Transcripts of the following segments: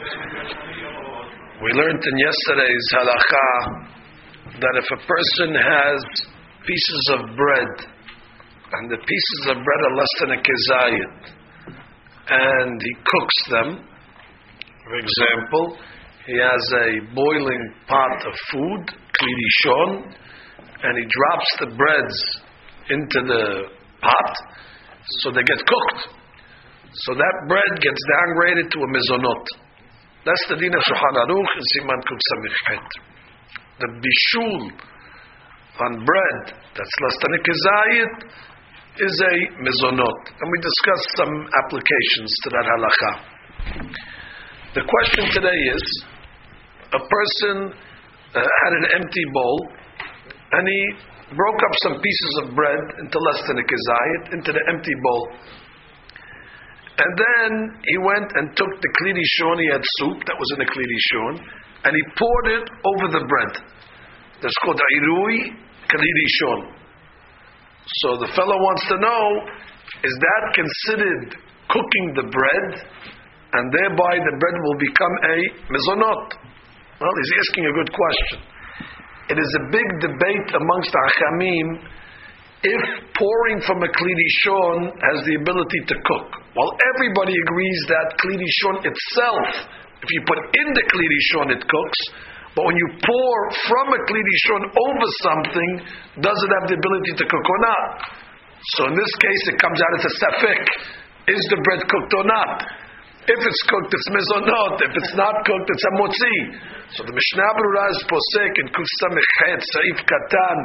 We learned in yesterday's halakha that if a person has pieces of bread, and the pieces of bread are less than a kezayit, and he cooks them, for example, he has a boiling pot of food, kli rishon, and he drops the breads into the pot, so they get cooked. So that bread gets downgraded to a mezonot. That's the din of Shulchan Aruch in Siman Kuf Samich Het. The bishul on bread that's less than a kezayit is a mezonot. And we discussed some applications to that halakha. The question today is, a person had an empty bowl, and he broke up some pieces of bread into less than a kezayit, into the empty bowl. And then he went and took the kli rishon, he had soup that was in the kli rishon, and he poured it over the bread. That's called irui kli rishon. So the fellow wants to know, is that considered cooking the bread, and thereby the bread will become a mezonot? Well, he's asking a good question. It is a big debate amongst the Hachamim if pouring from a kli rishon has the ability to cook. While everybody agrees that kli rishon itself, if you put in the kli rishon, it cooks. But when you pour from a kli rishon over something, does it have the ability to cook or not? So in this case, it comes out as a safek. Is the bread cooked or not? If it's cooked, it's mezonot. If it's not cooked, it's a motzi. So the Mishnah Berurah is posek in Kuf Samich Het, Saif Katan,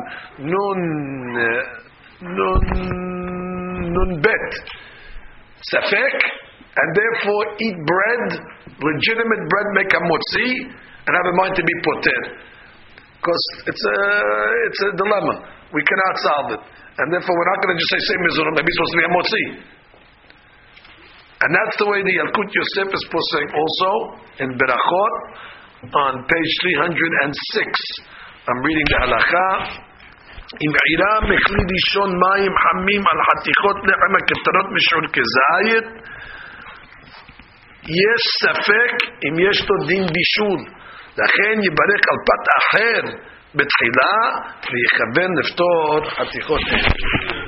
Nun Bet. Safek, and therefore eat bread, legitimate bread, make a motzi, and have a mind to be poter. Because it's a dilemma. We cannot solve it. And therefore we're not going to just say mezonot, maybe it's supposed to be a motzi. And that's the way the Yalkut Yosef is posing also in Berachot on page 306. I'm reading the halakha. Im ira mechli rishon mayim hamim al hatichot lechem hakeftarot mishul kezayit yesh safek im yesh to din bishul לכן יברך על פת אחר בתחילה ויכוון לפתור חתיכות.